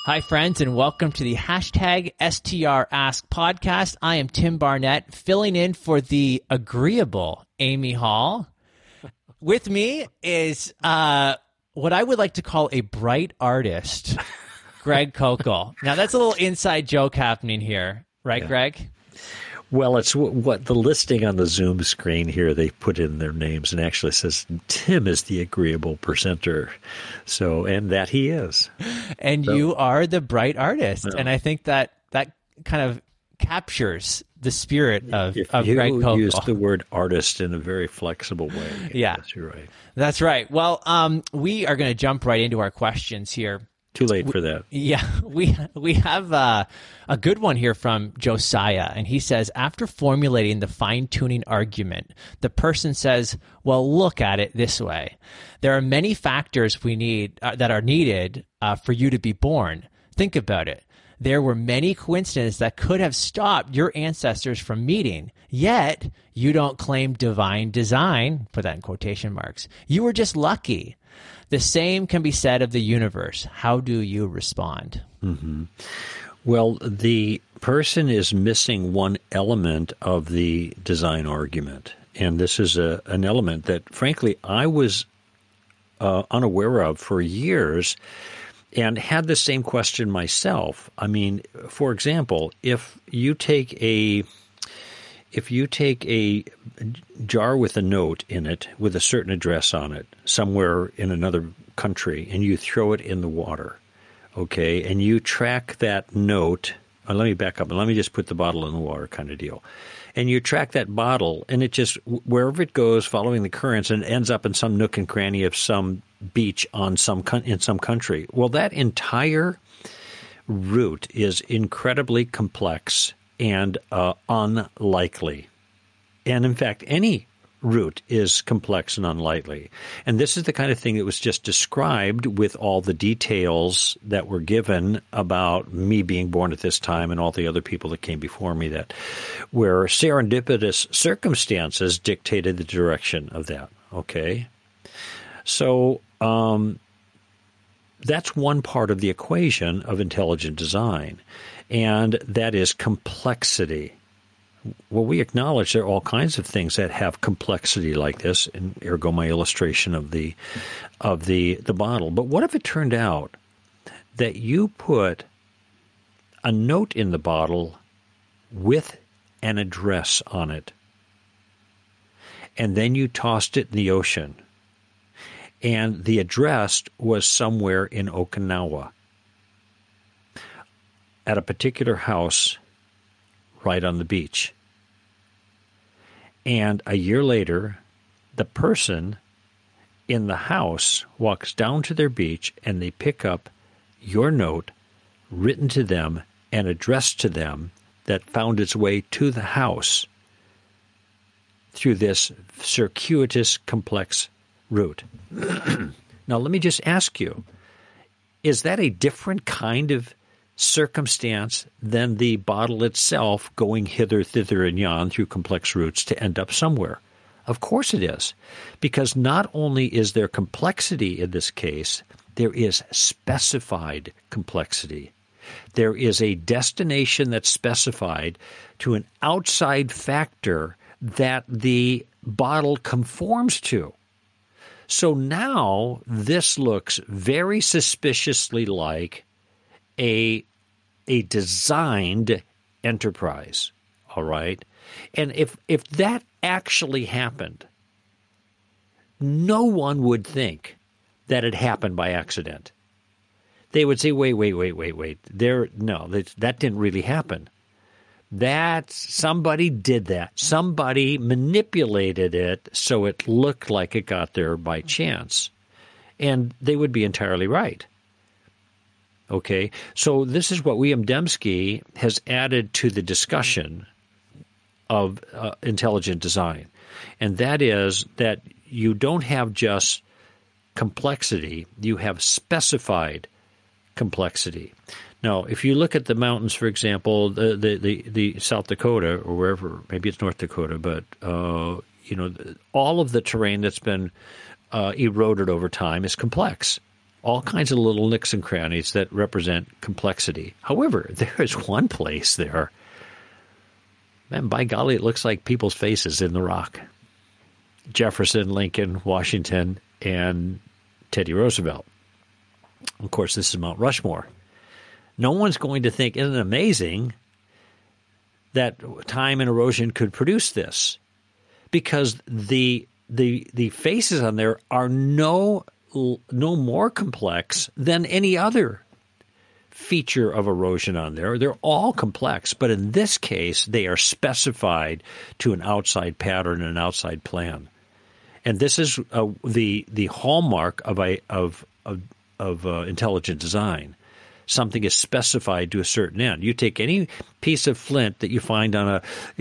Hi, friends, and welcome to the hashtag STRask podcast. I am Tim Barnett, filling in for the agreeable Amy Hall. With me is what I would like to call a bright artist, Greg Kokel. Now, that's a little inside joke happening here, right, yeah. Greg? Well, it's what the listing on the Zoom screen here, they put in their names and actually says Tim is the agreeable presenter. So, and that he is. And so, you are the bright artist. Yeah. And I think that kind of captures the spirit of Greg Kokel. You use the word artist in a very flexible way. Yeah. Yes, you're right. That's right. Well, we are going to jump right into our questions here. Too late for that. Yeah, we have a good one here from Josiah, and he says, after formulating the fine-tuning argument, the person says, well, look at it this way. There are many factors we need that are needed for you to be born. Think about it. There were many coincidences that could have stopped your ancestors from meeting, yet you don't claim divine design, put that in quotation marks. You were just lucky. The same can be said of the universe. How do you respond? Mm-hmm. Well, the person is missing one element of the design argument. And this is an element that, frankly, I was unaware of for years and had the same question myself. I mean, for example, if you take a jar with a note in it with a certain address on it somewhere in another country and you throw it in the water, okay, and you track that note, let me back up and let me just put the bottle in the water kind of deal. And you track that bottle and it just, wherever it goes, following the currents, and ends up in some nook and cranny of some beach in some country. Well, that entire route is incredibly complex and unlikely. And in fact, any route is complex and unlikely. And this is the kind of thing that was just described with all the details that were given about me being born at this time and all the other people that came before me, that where serendipitous circumstances dictated the direction of that. Okay? So that's one part of the equation of intelligent design. And that is complexity. Well, we acknowledge there are all kinds of things that have complexity like this, and ergo my illustration of the bottle. But what if it turned out that you put a note in the bottle with an address on it, and then you tossed it in the ocean, and the address was somewhere in Okinawa, at a particular house right on the beach. And a year later, the person in the house walks down to their beach and they pick up your note written to them and addressed to them that found its way to the house through this circuitous, complex route. Now, let me just ask you, is that a different kind of circumstance than the bottle itself going hither, thither, and yon through complex routes to end up somewhere? Of course it is, because not only is there complexity in this case, there is specified complexity. There is a destination that's specified to an outside factor that the bottle conforms to. So now this looks very suspiciously like a designed enterprise, all right? And if that actually happened, no one would think that it happened by accident. They would say, wait. That didn't really happen. Somebody did that. Somebody manipulated it so it looked like it got there by chance. And they would be entirely right. Okay, so this is what William Dembski has added to the discussion of intelligent design, and that is that you don't have just complexity, you have specified complexity. Now, if you look at the mountains, for example, the South Dakota or wherever, maybe it's North Dakota, but all of the terrain that's been eroded over time is complex. all kinds of little nicks and crannies that represent complexity. However, there is one place there, and by golly, it looks like people's faces in the rock. Jefferson, Lincoln, Washington, and Teddy Roosevelt. Of course, this is Mount Rushmore. No one's going to think, isn't it amazing that time and erosion could produce this? Because the faces on there are no more complex than any other feature of erosion on there. They're all complex, but in this case, they are specified to an outside pattern and an outside plan. And this is the hallmark of intelligent design. Something is specified to a certain end. You take any piece of flint that you find on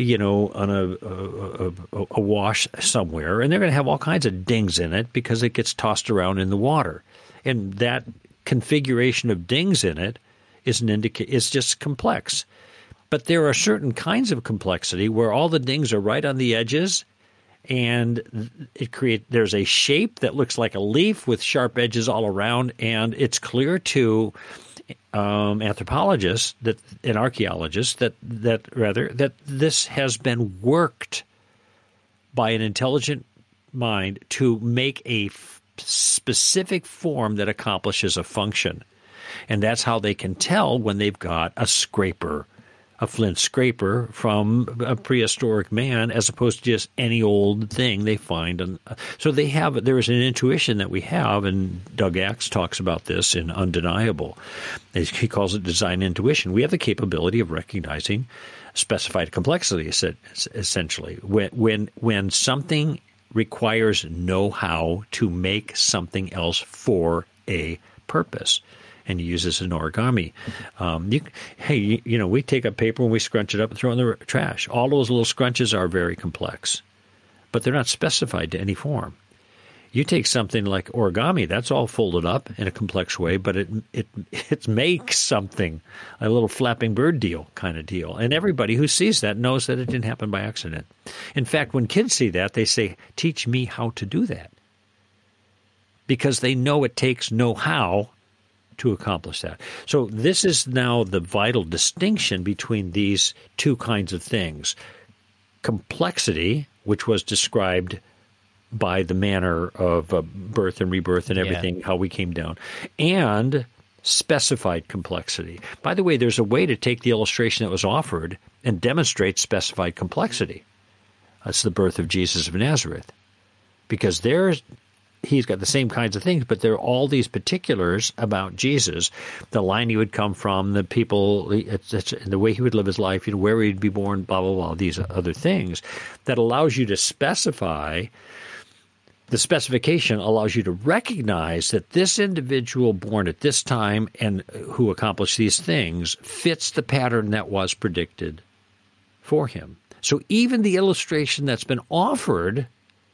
a wash somewhere, and they're going to have all kinds of dings in it because it gets tossed around in the water. And that configuration of dings in it is just complex. But there are certain kinds of complexity where all the dings are right on the edges, and there's a shape that looks like a leaf with sharp edges all around, and it's clear to anthropologists and archaeologists that this has been worked by an intelligent mind to make a specific form that accomplishes a function. And that's how they can tell when they've got a scraper, a flint scraper from a prehistoric man, as opposed to just any old thing they find. So there is an intuition that we have, and Doug Axe talks about this in Undeniable. He calls it design intuition. We have the capability of recognizing specified complexity, essentially. When something requires know-how to make something else for a purpose. And you use this in origami. We take up paper and we scrunch it up and throw it in the trash. All those little scrunches are very complex, but they're not specified to any form. You take something like origami, that's all folded up in a complex way, but it makes something, a little flapping bird kind of deal. And everybody who sees that knows that it didn't happen by accident. In fact, when kids see that, they say, "Teach me how to do that." Because they know it takes know-how to accomplish that. So this is now the vital distinction between these two kinds of things. Complexity, which was described by the manner of birth and rebirth and everything, how we came down, and specified complexity. By the way, there's a way to take the illustration that was offered and demonstrate specified complexity. That's the birth of Jesus of Nazareth. Because he's got the same kinds of things, but there are all these particulars about Jesus, the line he would come from, the people, the way he would live his life, where he'd be born, blah, blah, blah, these other things that allows you to specify. The specification allows you to recognize that this individual born at this time and who accomplished these things fits the pattern that was predicted for him. So even the illustration that's been offered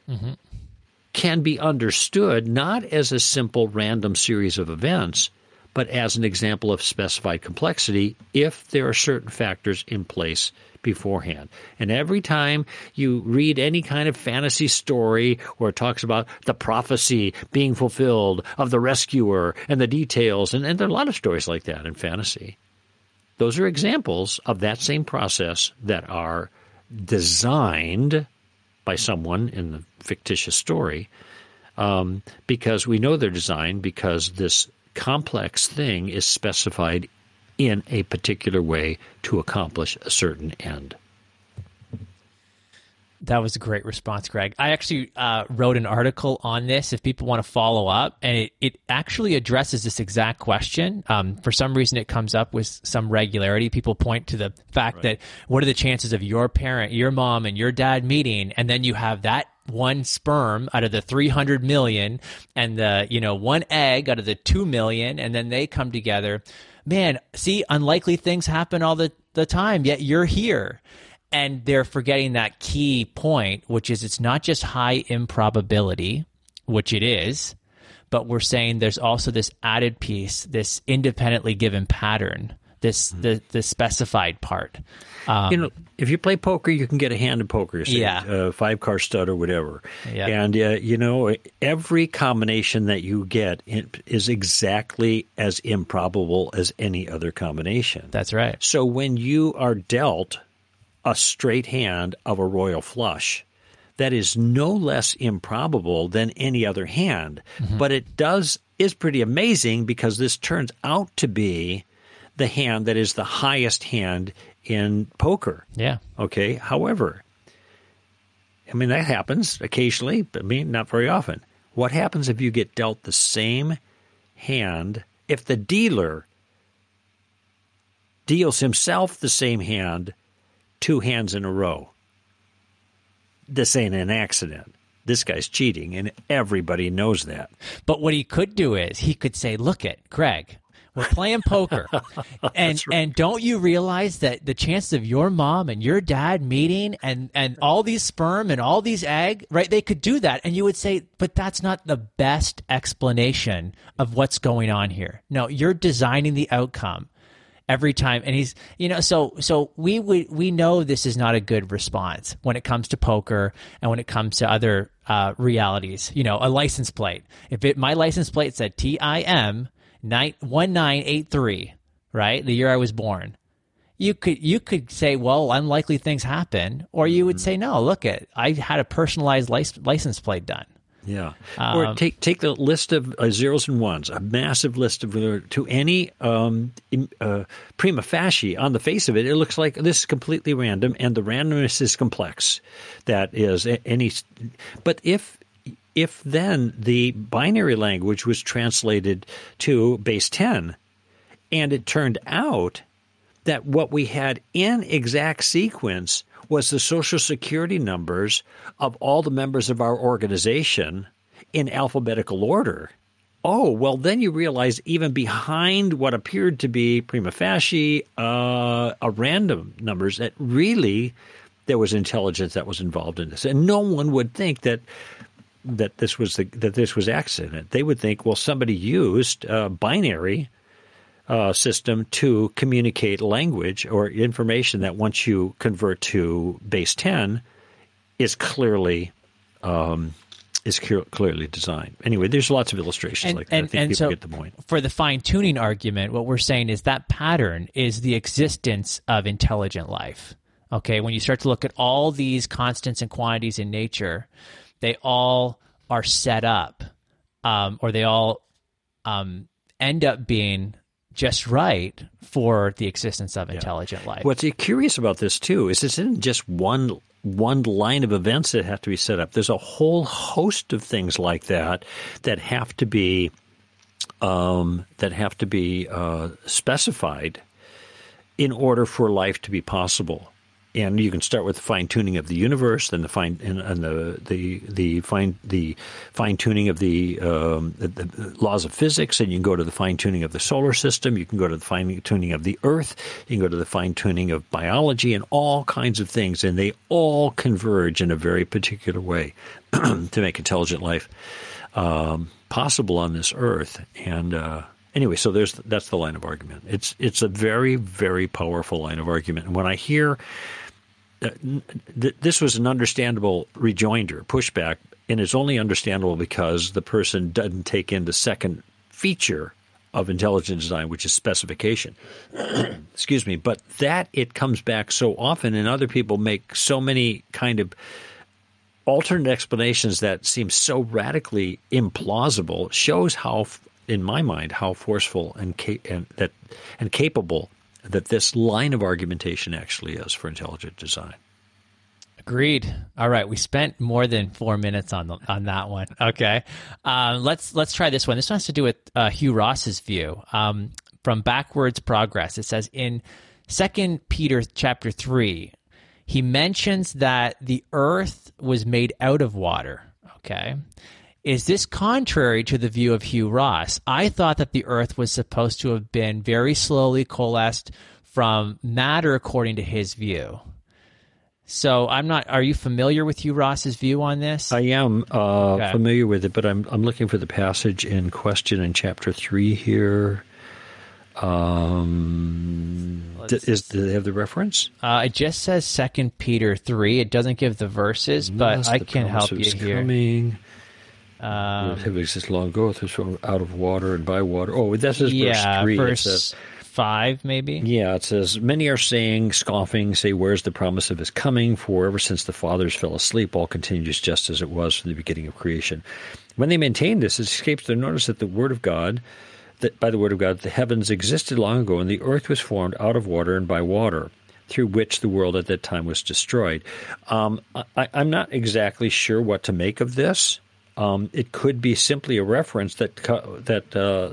can be understood not as a simple random series of events, but as an example of specified complexity if there are certain factors in place beforehand. And every time you read any kind of fantasy story where it talks about the prophecy being fulfilled of the rescuer and the details, and there are a lot of stories like that in fantasy, those are examples of that same process that are designed by someone in the fictitious story, because we know they're designed because this complex thing is specified in a particular way to accomplish a certain end. That was a great response, Greg. I actually wrote an article on this if people want to follow up, and it actually addresses this exact question. For some reason, it comes up with some regularity. People point to the fact that what are the chances of your parent, your mom, and your dad meeting, and then you have that one sperm out of the 300 million and the one egg out of the 2 million, and then they come together. Man, see, unlikely things happen all the time, yet you're here. And they're forgetting that key point, which is it's not just high improbability, which it is, but we're saying there's also this added piece, this independently given pattern the specified part. If you play poker, you can get a hand in poker, say, Yeah. 5-card stud or whatever. Yeah. And, every combination that you get is exactly as improbable as any other combination. That's right. So when you are dealt a straight hand of a royal flush, that is no less improbable than any other hand. Mm-hmm. But it is pretty amazing because this turns out to be the hand that is the highest hand in poker. Yeah. Okay. However, that happens occasionally, but not very often. What happens if you get dealt the same hand, if the dealer deals himself the same hand 2 hands in a row? This ain't an accident. This guy's cheating, and everybody knows that. But what he could do is he could say, look it, Greg, we're playing poker. And don't you realize that the chances of your mom and your dad meeting and all these sperm and all these egg, right? They could do that. And you would say, but that's not the best explanation of what's going on here. No, you're designing the outcome every time. And he's, so we know this is not a good response when it comes to poker and when it comes to other realities. A license plate. If my license plate said TIM 1983, right, the year I was born, you could say, well, unlikely things happen, or you would say, no, look I had a personalized license plate done. Yeah. Or take the list of zeros and ones, a massive list of to any prima facie. On the face of it, it looks like this is completely random, and the randomness is complex. That is any. But if then the binary language was translated to base 10, and it turned out that what we had in exact sequence was the Social Security numbers of all the members of our organization in alphabetical order. Oh, well, then you realize even behind what appeared to be prima facie a random numbers, that really there was intelligence that was involved in this. And no one would think that this was accident. They would think, well, somebody used binary system to communicate language or information that once you convert to base 10 is clearly designed. Anyway, there's lots of illustrations like that. I think people get the point. For the fine-tuning argument, what we're saying is that pattern is the existence of intelligent life. Okay, when you start to look at all these constants and quantities in nature, they all are set up, or they all end up being just right for the existence of intelligent life. What's curious about this too is this isn't just one line of events that have to be set up. There's a whole host of things like that have to be specified in order for life to be possible. And you can start with the fine tuning of the universe, then the fine tuning of the laws of physics, and you can go to the fine tuning of the solar system. You can go to the fine tuning of the Earth. You can go to the fine tuning of biology and all kinds of things, and they all converge in a very particular way to make intelligent life possible on this Earth. And anyway, so that's the line of argument. It's a very, very powerful line of argument. And when I hear this was an understandable rejoinder, pushback, and it's only understandable because the person doesn't take in the second feature of intelligent design, which is specification. Excuse me. But that it comes back so often, and other people make so many kind of alternate explanations that seem so radically implausible, shows how, in my mind, how forceful and capable that this line of argumentation actually is for intelligent design. Agreed. All right, we spent more than 4 minutes on that one. Okay, let's try this one. This one has to do with Hugh Ross's view from Backwards Progress. It says in 2 Peter chapter 3, he mentions that the earth was made out of water. Okay. Is this contrary to the view of Hugh Ross? I thought that the earth was supposed to have been very slowly coalesced from matter according to his view. So are you familiar with Hugh Ross's view on this? I am familiar with it, but I'm looking for the passage in question in chapter 3 here. Do they have the reference? It just says 2 Peter 3. It doesn't give the verses, but I can help you here. Coming. Have existed long ago, out of water and by water. Oh, this is verse 3. Verse 5, maybe? Yeah, it says, many are saying, scoffing, say, where's the promise of his coming? For ever since the fathers fell asleep, all continues just as it was from the beginning of creation. When they maintain this, it escapes their notice that by the word of God, the heavens existed long ago, and the earth was formed out of water and by water, through which the world at that time was destroyed. I'm not exactly sure what to make of this. It could be simply a reference that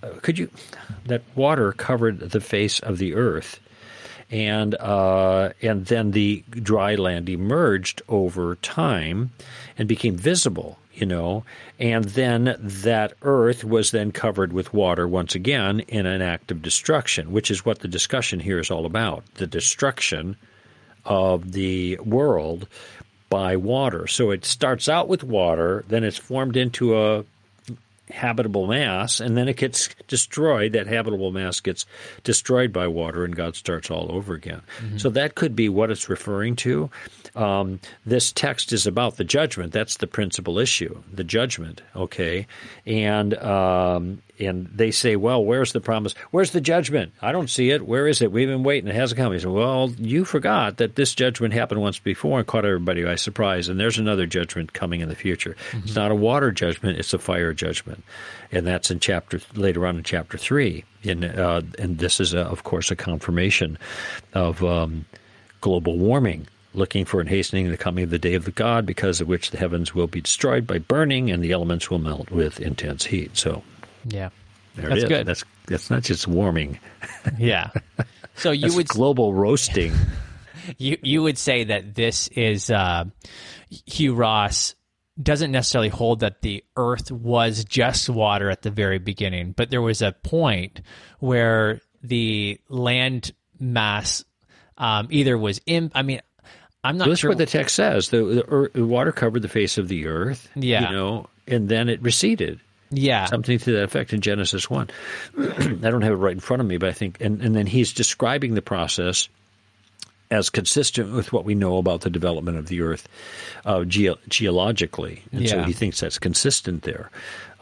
water covered the face of the earth, and then the dry land emerged over time and became visible. And then that earth was then covered with water once again in an act of destruction, which is what the discussion here is all about, the destruction of the world by water. So it starts out with water, then it's formed into a habitable mass, and then it gets destroyed. That habitable mass gets destroyed by water, and God starts all over again. Mm-hmm. So that could be what it's referring to. This text is about the judgment. That's the principal issue, the judgment, okay? And they say, well, where's the promise? Where's the judgment? I don't see it. Where is it? We've been waiting. It hasn't come. He said, well, you forgot that this judgment happened once before and caught everybody by surprise, and there's another judgment coming in the future. Mm-hmm. It's not a water judgment. It's a fire judgment. And that's later on in chapter 3. And this is, of course, a confirmation of global warming, looking for and hastening the coming of the day of the God, because of which the heavens will be destroyed by burning and the elements will melt with intense heat. So, yeah, that's good. That's not just warming. Yeah. So you would global roasting. You would say that this is Hugh Ross doesn't necessarily hold that the earth was just water at the very beginning, but there was a point where the land mass either was I'm not That's sure what the text says. The water covered the face of the earth, and then it receded. Yeah. Something to that effect in Genesis 1. I don't have it right in front of me, but I think, and then he's describing the process as consistent with what we know about the development of the earth geologically. And so he thinks that's consistent there.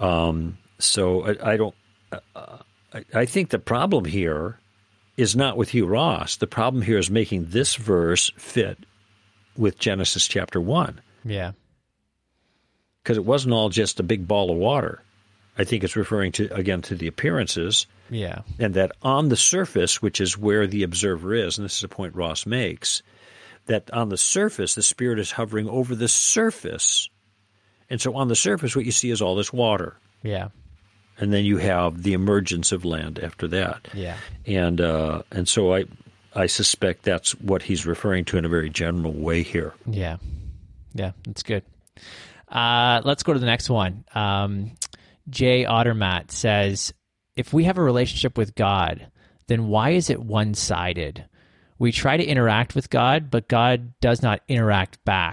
So I think the problem here is not with Hugh Ross. The problem here is making this verse fit with Genesis chapter 1. Yeah. Because it wasn't all just a big ball of water. I think it's referring to the appearances. Yeah. And that on the surface, which is where the observer is, and this is a point Ross makes, that on the surface, the Spirit is hovering over the surface. And so on the surface, what you see is all this water. Yeah. And then you have the emergence of land after that. Yeah. And so I suspect that's what he's referring to in a very general way here. Yeah. Yeah, that's good. Let's go to the next one. Jay Ottermatt says, if we have a relationship with God, then why is it one-sided? We try to interact with God, but God does not interact back? ?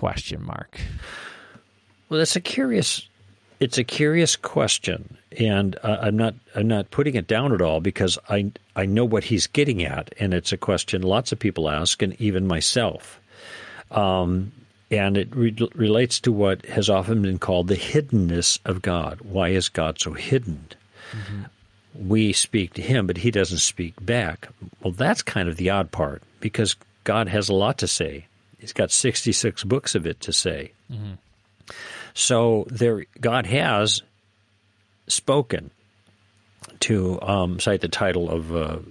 Well, it's a curious question, and I'm not putting it down at all, because I know what he's getting at, and it's a question lots of people ask, and even myself. And it relates to what has often been called the hiddenness of God. Why is God so hidden? Mm-hmm. We speak to him, but he doesn't speak back. Well, that's kind of the odd part, because God has a lot to say. He's got 66 books of it to say. Mm-hmm. So God has spoken, to cite the title of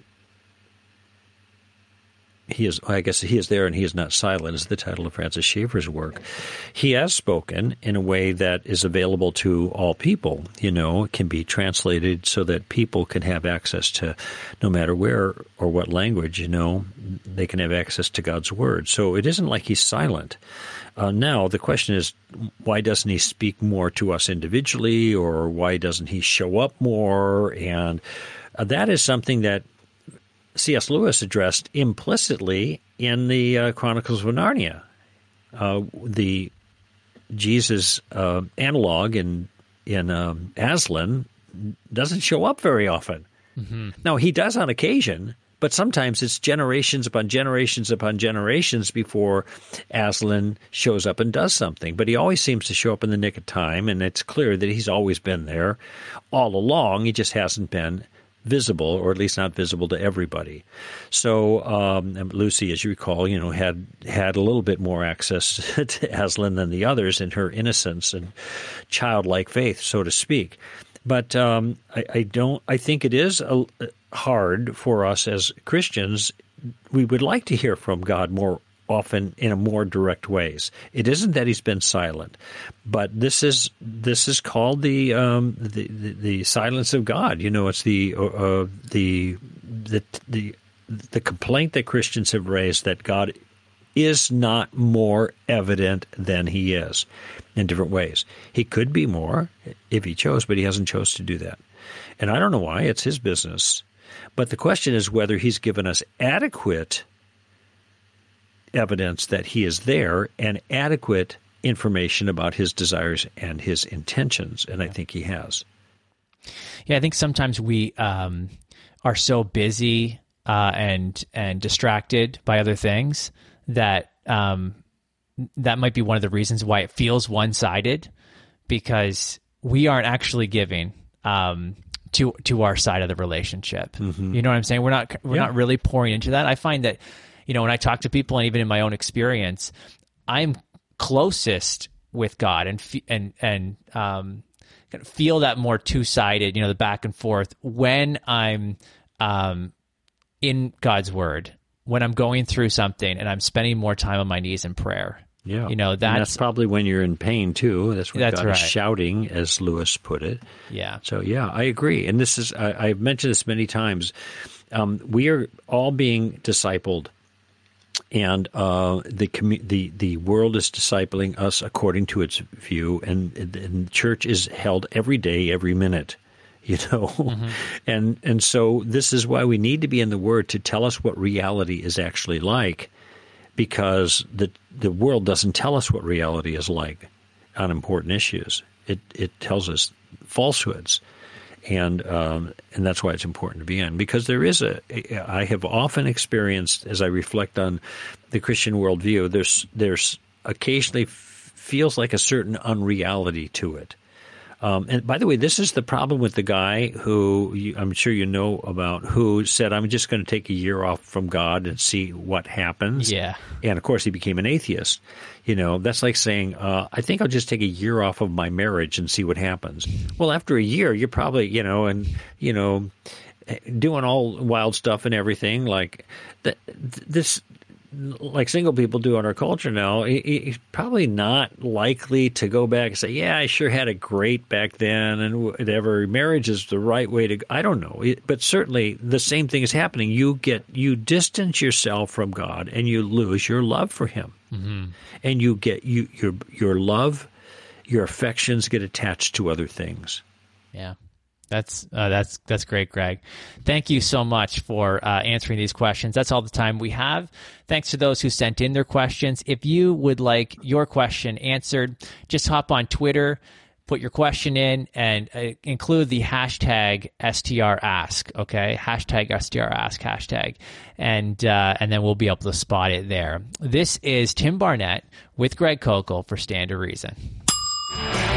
He is there and he is not silent is the title of Francis Schaeffer's work. He has spoken in a way that is available to all people. It can be translated so that people can have access to, no matter where or what language, they can have access to God's word. So it isn't like he's silent. Now, the question is, why doesn't he speak more to us individually, or why doesn't he show up more? And that is something that C.S. Lewis addressed implicitly in the Chronicles of Narnia. The Jesus analog in Aslan doesn't show up very often. Now, he does on occasion, but sometimes it's generations upon generations upon generations before Aslan shows up and does something. But he always seems to show up in the nick of time, and it's clear that he's always been there all along. He just hasn't been visible, or at least not visible to everybody. So Lucy, as you recall, had a little bit more access to Aslan than the others in her innocence and childlike faith, so to speak. But I think it is hard for us as Christians. We would like to hear from God more often in a more direct ways. It isn't that he's been silent, but this is called the silence of God. It's the complaint that Christians have raised that God is not more evident than he is in different ways. He could be more if he chose, but he hasn't chose to do that. And I don't know why. It's his business. But the question is whether he's given us adequate evidence that he is there and adequate information about his desires and his intentions. And I think he has. Yeah, I think sometimes we are so busy and distracted by other things that that might be one of the reasons why it feels one-sided, because we aren't actually giving to our side of the relationship. Mm-hmm. You know what I'm saying? We're not really pouring into that. I find that, when I talk to people, and even in my own experience, I'm closest with God and feel that more two-sided, the back and forth when I'm in God's Word, when I'm going through something and I'm spending more time on my knees in prayer. Yeah, that's probably when you're in pain too. That's when God is shouting, as Lewis put it. Yeah. So I agree. And this is I've mentioned this many times. We are all being discipled, and the world is discipling us according to its view, and the church is held every day, every minute. Mm-hmm. And so this is why we need to be in the Word to tell us what reality is actually like, because the world doesn't tell us what reality is like on important issues. It tells us falsehoods, and that's why it's important to be in. Because there is I have often experienced, as I reflect on the Christian worldview, there's occasionally feels like a certain unreality to it. And by the way, this is the problem with the guy who I'm sure you know about, who said, I'm just going to take a year off from God and see what happens. Yeah. And, of course, he became an atheist. That's like saying, I think I'll just take a year off of my marriage and see what happens. Well, after a year, you're probably, doing all wild stuff and everything like this. Like single people do in our culture now, he's probably not likely to go back and say, yeah, I sure had it great back then and whatever. Marriage is the right way to go. I don't know. But certainly the same thing is happening. You distance yourself from God and you lose your love for him. Mm-hmm. And you get your love, your affections get attached to other things. Yeah. That's great, Greg. Thank you so much for answering these questions. That's all the time we have. Thanks to those who sent in their questions. If you would like your question answered, just hop on Twitter, put your question in, and include the hashtag STRask, okay? Hashtag STRask, hashtag. And then we'll be able to spot it there. This is Tim Barnett with Greg Koukl for Stand to Reason.